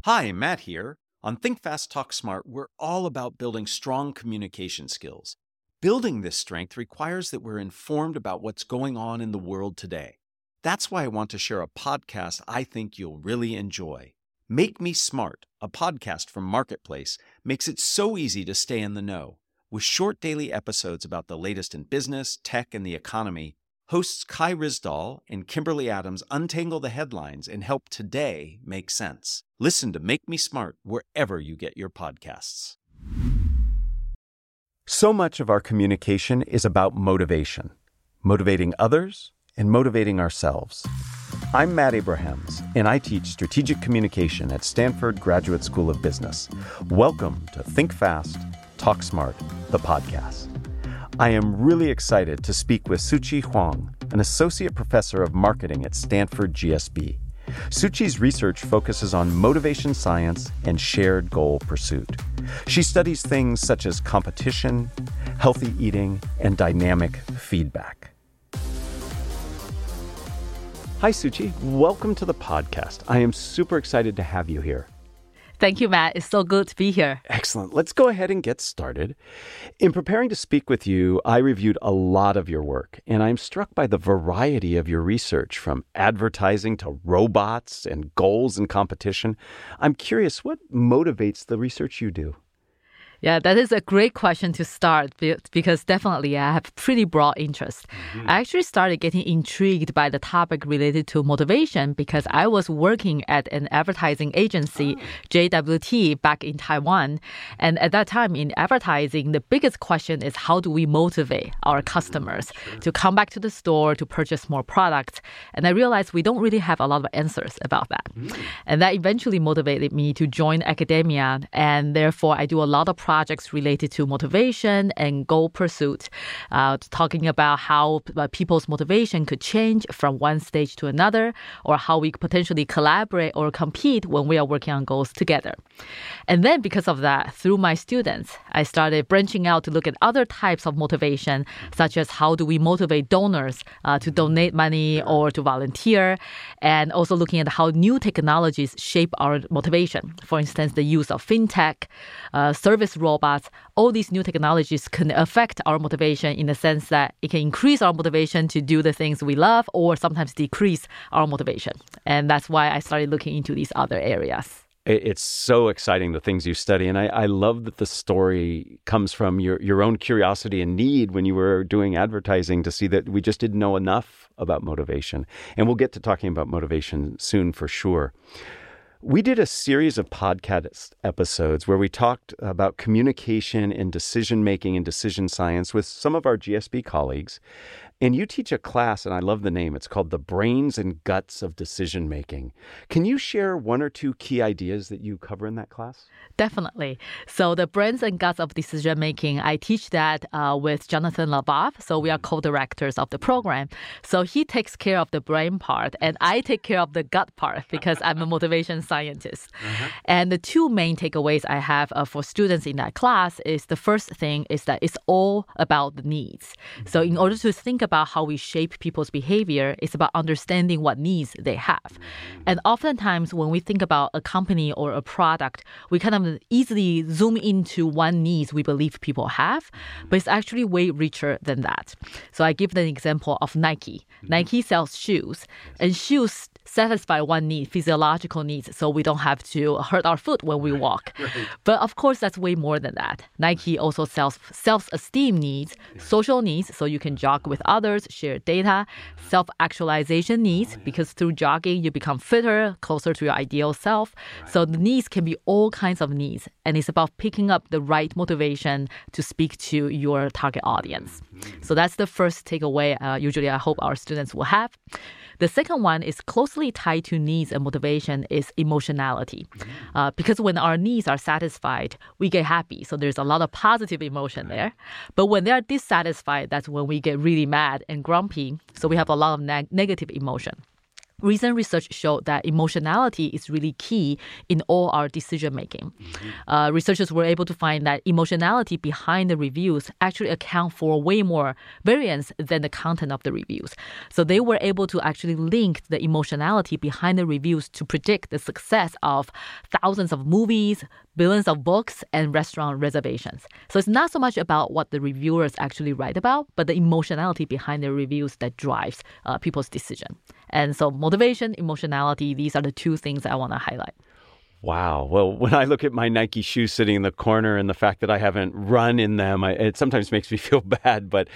Hi, Matt here. On Think Fast, Talk Smart, we're all about building strong communication skills. Building this strength requires that we're informed about what's going on in the world today. That's why I want to share a podcast I think you'll really enjoy. Make Me Smart, a podcast from Marketplace, makes it so easy to stay in the know. With short daily episodes about the latest in business, tech, and the economy, hosts Kai Rizdal and Kimberly Adams untangle the headlines and help today make sense. Listen to Make Me Smart wherever you get your podcasts. So much of our communication is about motivation. Motivating others and motivating ourselves. I'm Matt Abrahams, and I teach strategic communication at Stanford Graduate School of Business. Welcome to Think Fast, Talk Smart, the podcast. I am really excited to speak with Suqi Huang, an associate professor of marketing at Stanford GSB. Suqi's research focuses on motivation science and shared goal pursuit. She studies things such as competition, healthy eating, and dynamic feedback. Hi, Suqi. Welcome to the podcast. I am super excited to have you here. Thank you, Matt. It's so good to be here. Excellent. Let's go ahead and get started. In preparing to speak with you, I reviewed a lot of your work, and I'm struck by the variety of your research, from advertising to robots and goals and competition. I'm curious, what motivates the research you do? Yeah, that is a great question to start because definitely I have pretty broad interest. I actually started getting intrigued by the topic related to motivation because I was working at an advertising agency, JWT, back in Taiwan. And at that time in advertising, the biggest question is how do we motivate our customers to come back to the store to purchase more products? And I realized we don't really have a lot of answers about that. And that eventually motivated me to join academia. And therefore, I do a lot of projects related to motivation and goal pursuit, talking about how people's motivation could change from one stage to another, or how we potentially collaborate or compete when we are working on goals together. And then because of that, through my students, I started branching out to look at other types of motivation, such as how do we motivate donors to donate money or to volunteer, and also looking at how new technologies shape our motivation. For instance, the use of fintech, service robots, all these new technologies can affect our motivation in the sense that it can increase our motivation to do the things we love or sometimes decrease our motivation. And that's why I started looking into these other areas. It's so exciting, the things you study. And I love that the story comes from your own curiosity and need when you were doing advertising to see that we just didn't know enough about motivation. And we'll get to talking about motivation soon for sure. We did a series of podcast episodes where we talked about communication and decision-making and decision science with some of our GSB colleagues. And you teach a class, and I love the name. It's called The Brains and Guts of Decision-Making. Can you share one or two key ideas that you cover in that class? Definitely. So the brains and guts of decision-making, I teach that with Jonathan Labov. So we are co-directors of the program. So he takes care of the brain part, and I take care of the gut part because I'm a motivation scientist. And the two main takeaways I have for students in that class is the first thing is that it's all about the needs. So in order to think about how we shape people's behavior, it's about understanding what needs they have. And oftentimes when we think about a company or a product, we kind of easily zoom into one needs we believe people have, but it's actually way richer than that. So I give the example of Nike. Nike sells shoes, and shoes satisfy one need, physiological needs, so we don't have to hurt our foot when we walk. But of course, that's way more than that. Nike also sells self-esteem needs, social needs, so you can jog with others, share data, self-actualization needs, because through jogging, you become fitter, closer to your ideal self. So the needs can be all kinds of needs, and it's about picking up the right motivation to speak to your target audience. So that's the first takeaway usually I hope our students will have. The second one is closely tied to needs and motivation is emotionality. Because when our needs are satisfied, we get happy. So there's a lot of positive emotion there. But when they are dissatisfied, that's when we get really mad and grumpy. So we have a lot of negative emotion. Recent research showed that emotionality is really key in all our decision making. Researchers were able to find that emotionality behind the reviews actually account for way more variance than the content of the reviews. So they were able to actually link the emotionality behind the reviews to predict the success of thousands of movies, billions of books, and restaurant reservations. So it's not so much about what the reviewers actually write about, but the emotionality behind the reviews that drives people's decision. And so motivation, emotionality, these are the two things I want to highlight. Wow. Well, when I look at my Nike shoes sitting in the corner and the fact that I haven't run in them, it sometimes makes me feel bad, but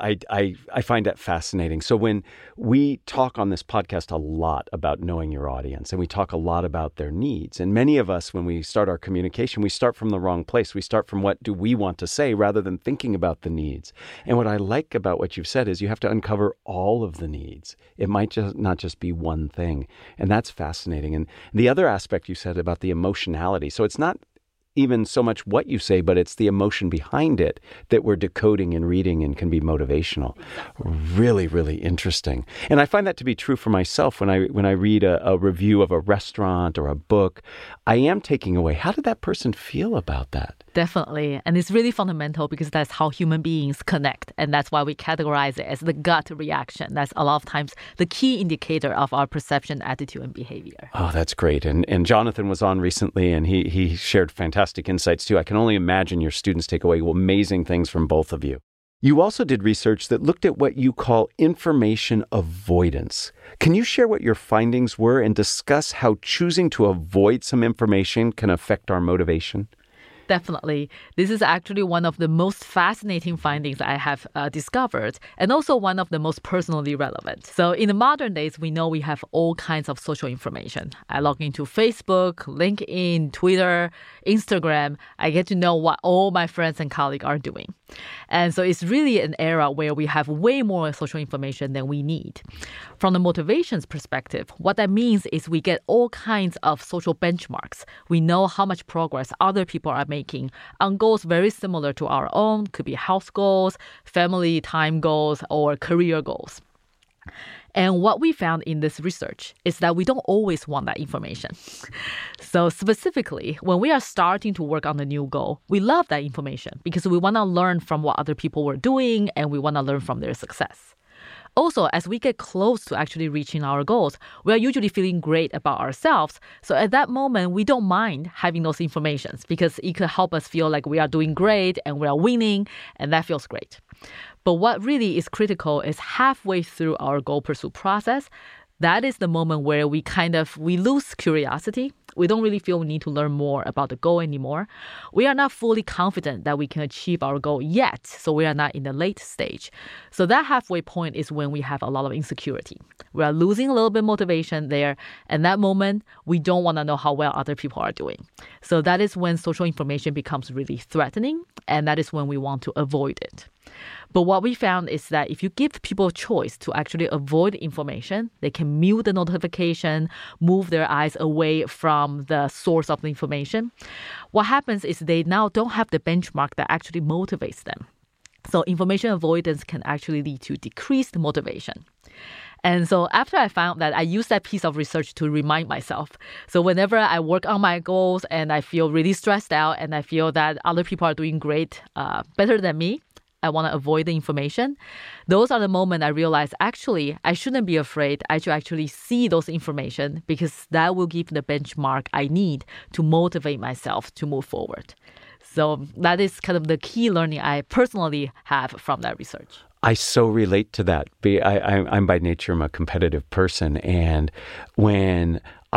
I find that fascinating. So when we talk on this podcast a lot about knowing your audience, and we talk a lot about their needs, and many of us, when we start our communication, we start from the wrong place. We start from what do we want to say rather than thinking about the needs. And what I like about what you've said is you have to uncover all of the needs. It might just not just be one thing. And that's fascinating. And the other aspect you said about the emotionality. So it's not even so much what you say, but it's the emotion behind it that we're decoding and reading and can be motivational. Exactly. Really, really interesting. And I find that to be true for myself when I read a review of a restaurant or a book. I am taking away, how did that person feel about that? Definitely. And it's really fundamental because that's how human beings connect. And that's why we categorize it as the gut reaction. That's a lot of times the key indicator of our perception, attitude, and behavior. Oh, that's great. And Jonathan was on recently, and he shared fantastic insights too. I can only imagine your students take away amazing things from both of you. You also did research that looked at what you call information avoidance. Can you share what your findings were and discuss how choosing to avoid some information can affect our motivation? Definitely. This is actually one of the most fascinating findings I have discovered, and also one of the most personally relevant. So in the modern days, we know we have all kinds of social information. I log into Facebook, LinkedIn, Twitter, Instagram. I get to know what all my friends and colleagues are doing. And so it's really an era where we have way more social information than we need. From the motivations perspective, what that means is we get all kinds of social benchmarks. We know how much progress other people are making on goals very similar to our own. Could be health goals, family time goals, or career goals. And what we found in this research is that we don't always want that information. So specifically, when we are starting to work on the new goal, we love that information because we want to learn from what other people were doing and we want to learn from their success. Also, as we get close to actually reaching our goals, we are usually feeling great about ourselves. So at that moment, we don't mind having those informations because it could help us feel like we are doing great and we are winning, and that feels great. But what really is critical is halfway through our goal pursuit process, that is the moment where we lose curiosity. We don't really feel we need to learn more about the goal anymore. We are not fully confident that we can achieve our goal yet, so we are not in the late stage. So that halfway point is when we have a lot of insecurity. We are losing a little bit of motivation there, and that moment, we don't want to know how well other people are doing. So that is when social information becomes really threatening, and that is when we want to avoid it. But what we found is that if you give people a choice to actually avoid information, they can mute the notification, move their eyes away from the source of the information. What happens is they now don't have the benchmark that actually motivates them. So information avoidance can actually lead to decreased motivation. And so after I found that, I use that piece of research to remind myself. So whenever I work on my goals and I feel really stressed out and I feel that other people are doing great, better than me, I want to avoid the information. Those are the moments I realize, actually, I shouldn't be afraid. I should actually see those information because that will give the benchmark I need to motivate myself to move forward. So that is kind of the key learning I personally have from that research. I so relate to that. I'm by nature, I'm a competitive person. And when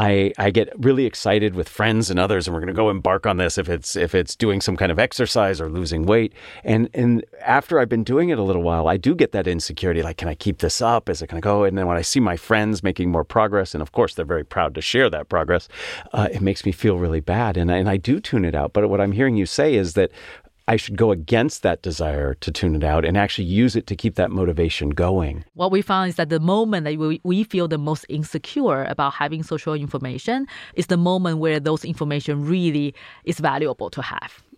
I get really excited with friends and others, and we're going to go embark on this if it's doing some kind of exercise or losing weight. And after I've been doing it a little while, I do get that insecurity, like, can I keep this up? Is it going to go? And then when I see my friends making more progress, and of course they're very proud to share that progress, it makes me feel really bad. And I do tune it out. But what I'm hearing you say is that I should go against that desire to tune it out and actually use it to keep that motivation going. What we found is that the moment that we feel the most insecure about having social information is the moment where those information really is valuable to have.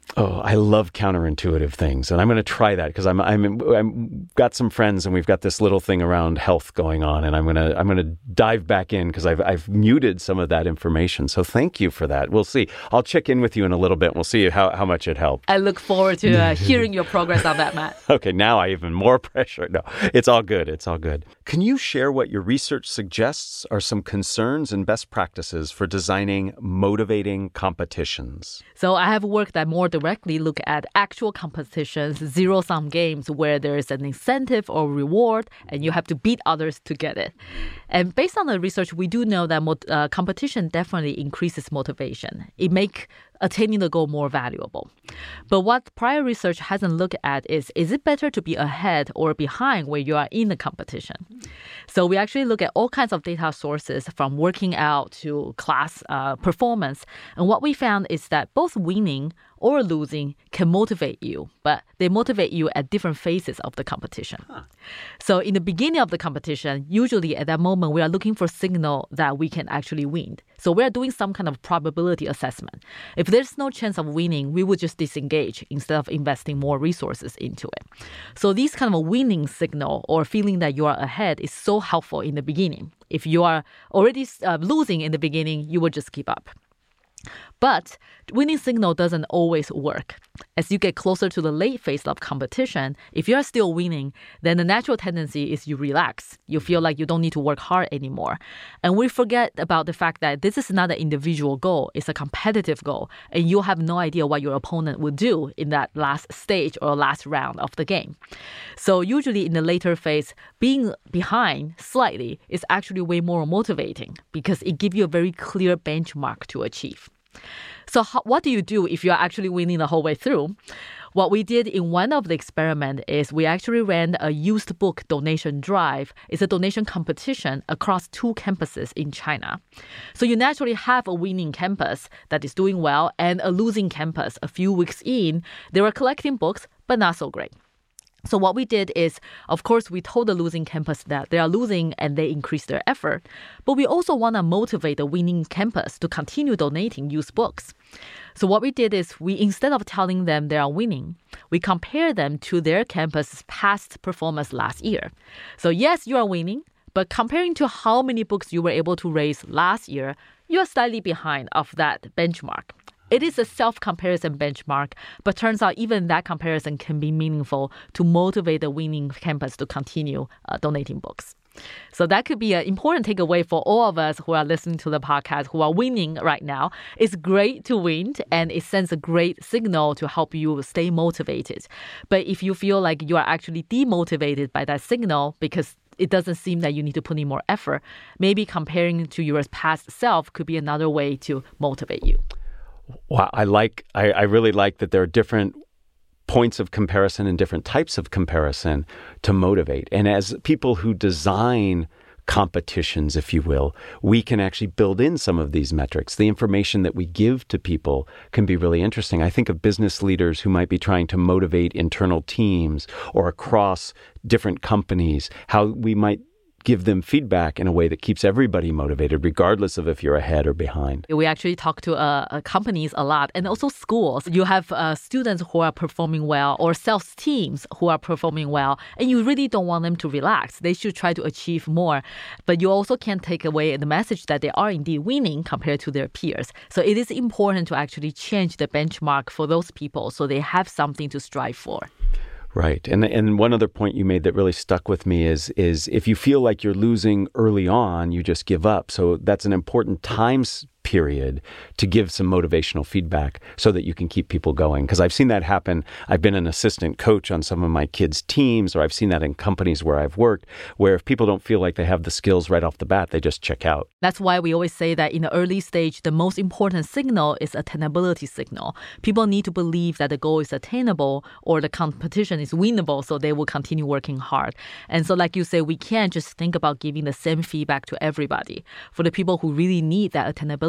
Oh, I love counterintuitive things, and I'm going to try that because I'm got some friends, and we've got this little thing around health going on, and I'm gonna dive back in because I've muted some of that information. So thank you for that. We'll see. I'll check in with you in a little bit. And we'll see how much it helped. I look forward to hearing your progress on that, Matt. Okay, now I even more pressure. No, it's all good. It's all good. Can you share what your research suggests are some concerns and best practices for designing motivating competitions? So I have work that more directly look at actual competitions, zero-sum games where there is an incentive or reward and you have to beat others to get it. And based on the research, we do know that competition definitely increases motivation. It makes attaining the goal more valuable. But what prior research hasn't looked at is it better to be ahead or behind where you are in the competition? So we actually look at all kinds of data sources from working out to class performance. And what we found is that both winning or losing can motivate you, but they motivate you at different phases of the competition. So in the beginning of the competition, usually at that moment, we are looking for signal that we can actually win. So we are doing some kind of probability assessment. If there's no chance of winning, we would just disengage instead of investing more resources into it. So these kind of a winning signal or feeling that you are ahead is so helpful in the beginning. If you are already losing in the beginning, you will just keep up. But winning signal doesn't always work. As you get closer to the late phase of competition, if you are still winning, then the natural tendency is you relax. You feel like you don't need to work hard anymore. And we forget about the fact that this is not an individual goal. It's a competitive goal. And you have no idea what your opponent will do in that last stage or last round of the game. So usually in the later phase, being behind slightly is actually way more motivating because it gives you a very clear benchmark to achieve. So what do you do if you're actually winning the whole way through? What we did in one of the experiments is we actually ran a used book donation drive. It's a donation competition across 2 campuses in China. So you naturally have a winning campus that is doing well and a losing campus. A few weeks in, they were collecting books, but not so great. So what we did is, of course, we told the losing campus that they are losing and they increase their effort. But we also want to motivate the winning campus to continue donating used books. So what we did is instead of telling them they are winning, we compare them to their campus's past performance last year. So yes, you are winning, but comparing to how many books you were able to raise last year, you are slightly behind of that benchmark. It is a self-comparison benchmark, but turns out even that comparison can be meaningful to motivate the winning campus to continue donating books. So that could be an important takeaway for all of us who are listening to the podcast, who are winning right now. It's great to win, and it sends a great signal to help you stay motivated. But if you feel like you are actually demotivated by that signal because it doesn't seem that you need to put in more effort, maybe comparing to your past self could be another way to motivate you. Wow, I really like that there are different points of comparison and different types of comparison to motivate. And as people who design competitions, if you will, we can actually build in some of these metrics. The information that we give to people can be really interesting. I think of business leaders who might be trying to motivate internal teams or across different companies, how we might give them feedback in a way that keeps everybody motivated, regardless of if you're ahead or behind. We actually talk to companies a lot and also schools. You have students who are performing well or sales teams who are performing well, and you really don't want them to relax. They should try to achieve more. But you also can't take away the message that they are indeed winning compared to their peers. So it is important to actually change the benchmark for those people so they have something to strive for. Right. And one other point you made that really stuck with me is if you feel like you're losing early on, you just give up. So that's an important time period to give some motivational feedback so that you can keep people going. Because I've seen that happen. I've been an assistant coach on some of my kids' teams, or I've seen that in companies where I've worked, where if people don't feel like they have the skills right off the bat, they just check out. That's why we always say that in the early stage, the most important signal is attainability signal. People need to believe that the goal is attainable or the competition is winnable, so they will continue working hard. And so like you say, we can't just think about giving the same feedback to everybody. For the people who really need that attainability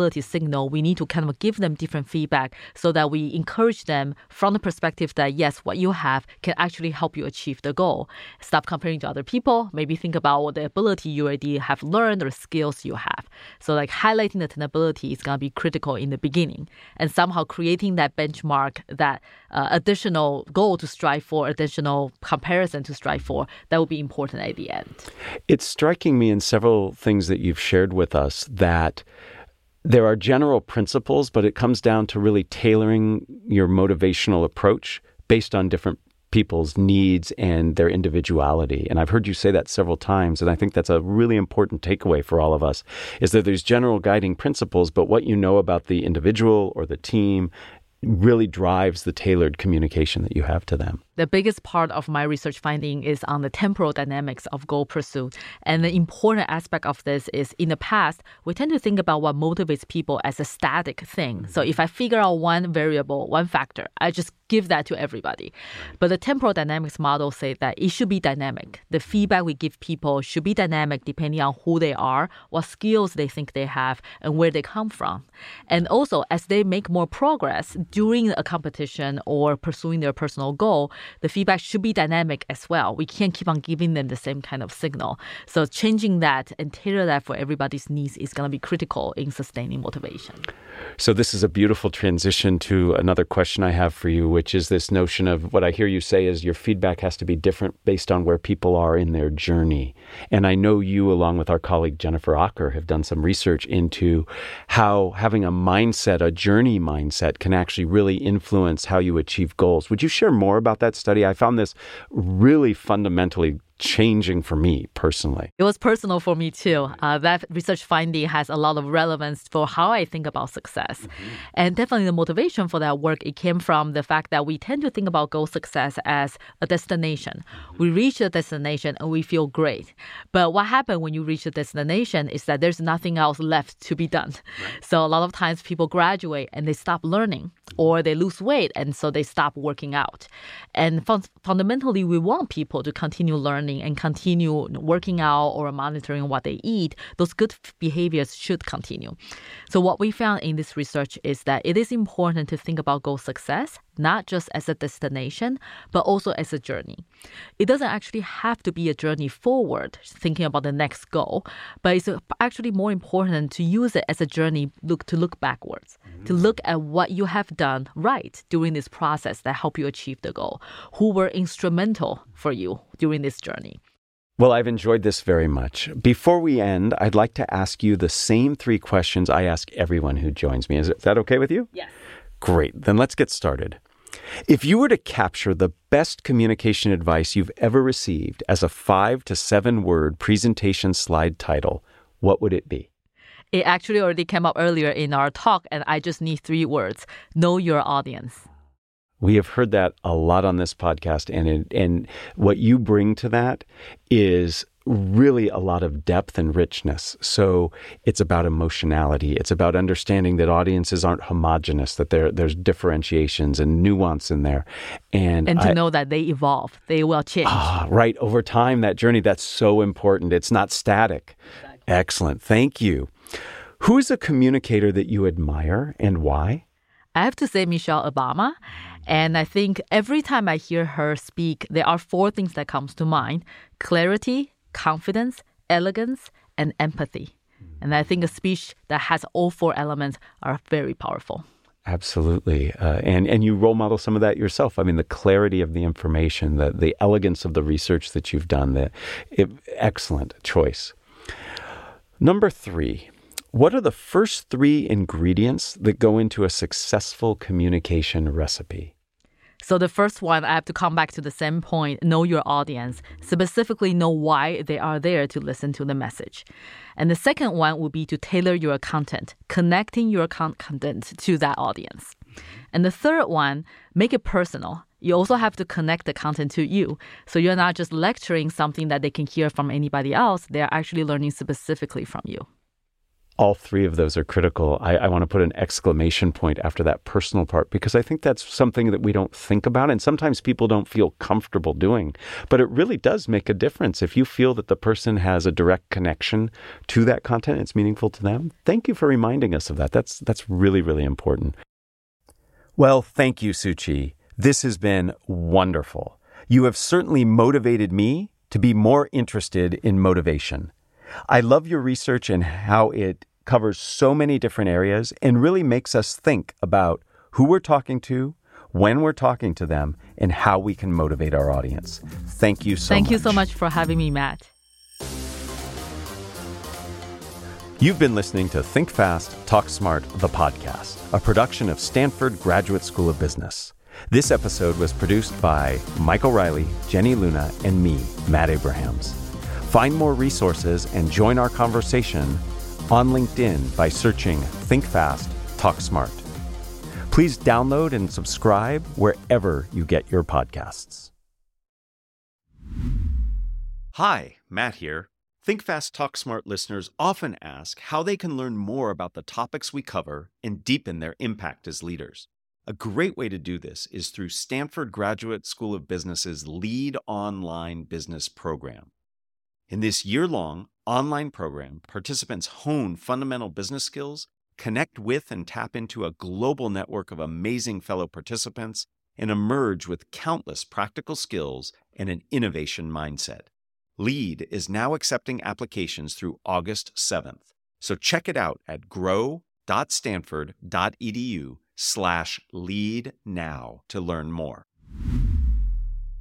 sustainability signal, we need to kind of give them different feedback so that we encourage them from the perspective that, yes, what you have can actually help you achieve the goal. Stop comparing to other people. Maybe think about what the ability you already have learned or skills you have. So like highlighting the attainability is going to be critical in the beginning, and somehow creating that benchmark, that additional goal to strive for, additional comparison to strive for, that will be important at the end. It's striking me in several things that you've shared with us that there are general principles, but it comes down to really tailoring your motivational approach based on different people's needs and their individuality. And I've heard you say that several times, and I think that's a really important takeaway for all of us, is that there's general guiding principles, but what you know about the individual or the team really drives the tailored communication that you have to them. The biggest part of my research finding is on the temporal dynamics of goal pursuit. And the important aspect of this is in the past, we tend to think about what motivates people as a static thing. So if I figure out one variable, one factor, I just give that to everybody. But the temporal dynamics model say that it should be dynamic. The feedback we give people should be dynamic depending on who they are, what skills they think they have, and where they come from. And also, as they make more progress during a competition or pursuing their personal goal, the feedback should be dynamic as well. We can't keep on giving them the same kind of signal. So changing that and tailor that for everybody's needs is going to be critical in sustaining motivation. So this is a beautiful transition to another question I have for you, which is this notion of what I hear you say is your feedback has to be different based on where people are in their journey. And I know you, along with our colleague Jennifer Acker, have done some research into how having a mindset, a journey mindset, can actually really influence how you achieve goals. Would you share more about that study? I found this really fundamentally changing for me personally. It was personal for me too. That research finding has a lot of relevance for how I think about success. And definitely the motivation for that work, it came from the fact that we tend to think about goal success as a destination. We reach a destination and we feel great. But what happens when you reach a destination is that there's nothing else left to be done. Right. So a lot of times people graduate and they stop learning, or they lose weight and so they stop working out. And fundamentally, we want people to continue learning and continue working out or monitoring what they eat. Those good behaviors should continue. So what we found in this research is that it is important to think about goal success, not just as a destination, but also as a journey. It doesn't actually have to be a journey forward, thinking about the next goal, but it's actually more important to use it as a journey to look backwards, to look at what you have done right during this process that helped you achieve the goal, who were instrumental for you during this journey. Well, I've enjoyed this very much. Before we end, I'd like to ask you the same 3 questions I ask everyone who joins me. Is that okay with you? Yes. Great. Then let's get started. If you were to capture the best communication advice you've ever received as a 5 to 7 word presentation slide title, what would it be? It actually already came up earlier in our talk, and I just need 3 words. Know your audience. We have heard that a lot on this podcast, and what you bring to that is really a lot of depth and richness. So it's about emotionality. It's about understanding that audiences aren't homogenous, that there's differentiations and nuance in there. And to know that they evolve, they will change. Right. Over time, that journey, that's so important. It's not static. Exactly. Excellent. Thank you. Who is a communicator that you admire and why? I have to say Michelle Obama. And I think every time I hear her speak, there are 4 things that comes to mind: clarity, confidence, elegance, and empathy. And I think a speech that has all 4 elements are very powerful. Absolutely. And you role model some of that yourself. I mean, the clarity of the information, the elegance of the research that you've done, excellent choice. Number 3. What are the first 3 ingredients that go into a successful communication recipe? So the first one, I have to come back to the same point, know your audience, specifically know why they are there to listen to the message. And the second one would be to tailor your content, connecting your content to that audience. And the third one, make it personal. You also have to connect the content to you. So you're not just lecturing something that they can hear from anybody else. They're actually learning specifically from you. All three of those are critical. I want to put an exclamation point after that personal part, because I think that's something that we don't think about, and sometimes people don't feel comfortable doing. But it really does make a difference. If you feel that the person has a direct connection to that content, it's meaningful to them. Thank you for reminding us of that. That's really, really important. Well, thank you, Suchi. This has been wonderful. You have certainly motivated me to be more interested in motivation. I love your research and how it covers so many different areas and really makes us think about who we're talking to, when we're talking to them, and how we can motivate our audience. Thank you so much. Thank you so much for having me, Matt. You've been listening to Think Fast, Talk Smart, the podcast, a production of Stanford Graduate School of Business. This episode was produced by Michael Riley, Jenny Luna, and me, Matt Abrahams. Find more resources and join our conversation on LinkedIn by searching Think Fast, Talk Smart. Please download and subscribe wherever you get your podcasts. Hi, Matt here. Think Fast, Talk Smart listeners often ask how they can learn more about the topics we cover and deepen their impact as leaders. A great way to do this is through Stanford Graduate School of Business's Lead Online Business program. In this year-long online program, participants hone fundamental business skills, connect with and tap into a global network of amazing fellow participants, and emerge with countless practical skills and an innovation mindset. LEAD is now accepting applications through August 7th, so check it out at grow.stanford.edu/lead now to learn more.